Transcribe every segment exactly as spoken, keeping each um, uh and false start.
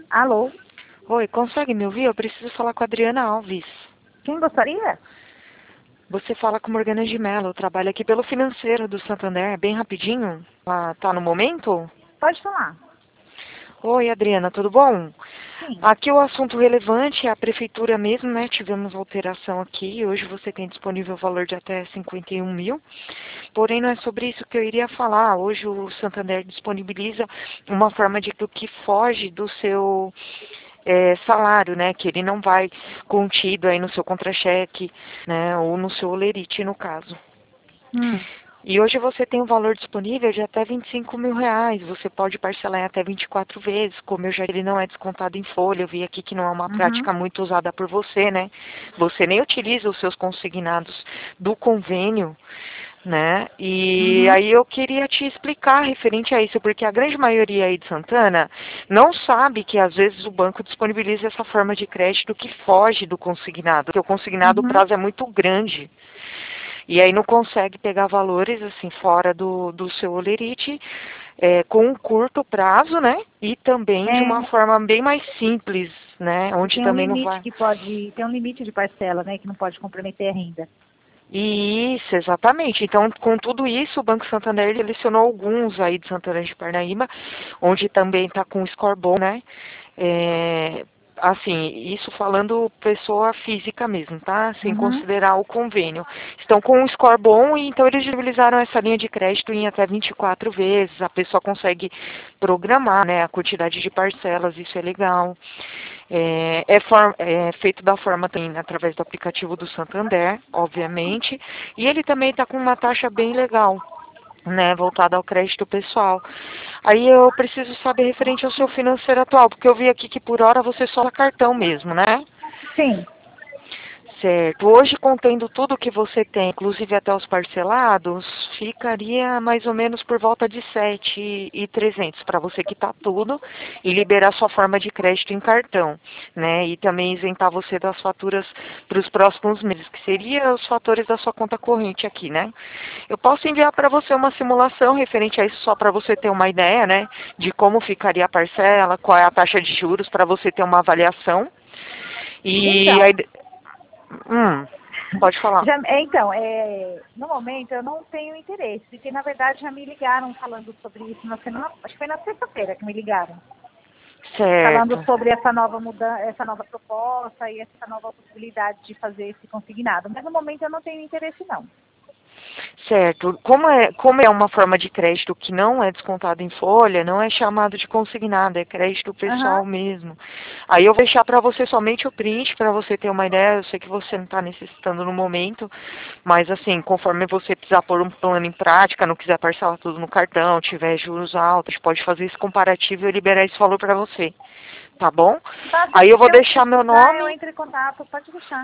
Alô? Oi, consegue me ouvir? Eu preciso falar com a Adriana Alves. Quem gostaria? Você fala com Morgana de Mello, eu trabalho aqui pelo financeiro do Santander, bem rapidinho. Ah, tá no momento? Pode falar. Oi, Adriana, tudo bom? Sim. Aqui o assunto relevante é a prefeitura mesmo, né? Tivemos alteração aqui, hoje você tem disponível o valor de até cinquenta e um mil. Porém, não é sobre isso que eu iria falar. Hoje o Santander disponibiliza uma forma de que foge do seu é, salário, né? Que ele não vai contido aí no seu contra-cheque, né? Ou no seu olerite, no caso. Hum. E hoje você tem um valor disponível de até vinte e cinco mil reais. Você pode parcelar em até vinte e quatro vezes. Como eu já ele não é descontado em folha, eu vi aqui que não é uma Uhum. prática muito usada por você, né? Você nem utiliza os seus consignados do convênio, né? E Uhum. aí eu queria te explicar referente a isso, porque a grande maioria aí de Santana não sabe que às vezes o banco disponibiliza essa forma de crédito que foge do consignado, porque o consignado o Uhum. prazo é muito grande. E aí não consegue pegar valores assim fora do, do seu olerite, é, com um curto prazo, né? E também de uma É, forma bem mais simples, né? e Onde tem um também não limite vai. que pode, tem um limite de parcela, né, que não pode comprometer a renda. Isso, exatamente. Então, com tudo isso, o Banco Santander selecionou alguns aí de Santana de Parnaíba, onde também está com score bom, né? É, assim, isso falando pessoa física mesmo, tá? Sem Uhum. considerar o convênio. Estão com um score bom e então eles utilizaram essa linha de crédito em até vinte e quatro vezes. A pessoa consegue programar, né, a quantidade de parcelas, isso é legal. É, é, for, é feito da forma também através do aplicativo do Santander, obviamente, e ele também está com uma taxa bem legal, né, voltada ao crédito pessoal. Aí eu preciso saber referente ao seu financeiro atual, porque eu vi aqui que por hora você só usa cartão mesmo, né? Sim. Certo. Hoje, contendo tudo que você tem, inclusive até os parcelados, ficaria mais ou menos por volta de sete mil e trezentos para você quitar tudo e liberar sua forma de crédito em cartão, né? E também isentar você das faturas para os próximos meses, que seria os fatores da sua conta corrente aqui, né? Eu posso enviar para você uma simulação referente a isso só para você ter uma ideia, né? De como ficaria a parcela, qual é a taxa de juros para você ter uma avaliação. E aí, Então, hum, pode falar. já, é, então, é, no momento eu não tenho interesse, porque na verdade já me ligaram falando sobre isso na semana, acho que foi na sexta-feira que me ligaram, falando Certo. sobre essa nova mudança, essa nova proposta e essa nova possibilidade de fazer esse consignado. Mas no momento eu não tenho interesse não. Certo. Como é, como é uma forma de crédito que não é descontado em folha, não é chamado de consignado, é crédito Aham. pessoal mesmo. Aí eu vou deixar para você somente o print, para você ter uma ideia. Eu sei que você não está necessitando no momento, mas assim, conforme você precisar pôr um plano em prática, não quiser parcelar tudo no cartão, tiver juros altos, pode fazer esse comparativo e eu liberar esse valor para você. Tá bom? Tá Aí bem, eu se vou eu deixar meu precisar eu nome. entro em contato, pode deixar.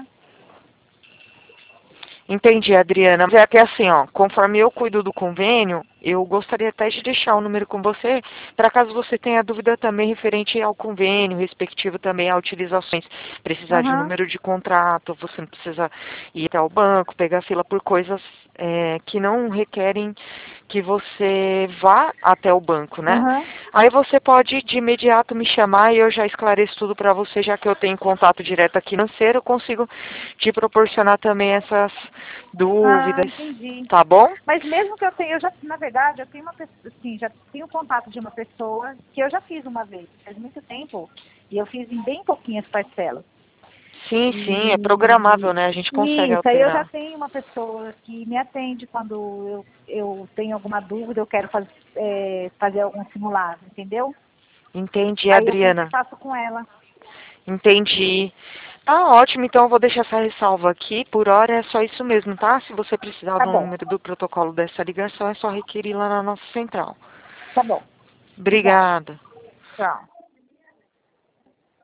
Entendi, Adriana. Mas é que assim, ó, conforme eu cuido do convênio, eu gostaria até de deixar o número com você, para caso você tenha dúvida também referente ao convênio, respectivo também a utilizações. Precisar de um Aham. número de contrato, você não precisa ir até o banco, pegar fila por coisas é, que não requerem que você vá até o banco, né? Aham. Aí você pode de imediato me chamar e eu já esclareço tudo para você, já que eu tenho contato direto aqui financeiro, eu consigo te proporcionar também essas Ah, dúvidas, entendi. tá bom? Mas mesmo que eu tenha, eu já, na verdade, eu tenho uma pessoa, assim, já tenho contato de uma pessoa que eu já fiz uma vez, faz muito tempo, e eu fiz em bem pouquinhas parcelas. Sim, sim, é E programável, né? A gente consegue isso, aí eu já alterar. tenho uma pessoa que me atende quando eu, eu tenho alguma dúvida, eu quero faz, é, fazer algum simulado, entendeu? Entendi, Aí eu sempre Adriana. faço com ela. Entendi. Tá ótimo, então eu vou deixar essa ressalva aqui. Por hora é só isso mesmo, tá? Se você precisar Tá do bom, número do protocolo dessa ligação, é só requerir lá na nossa central. tá bom. Obrigada. Obrigada. Tchau.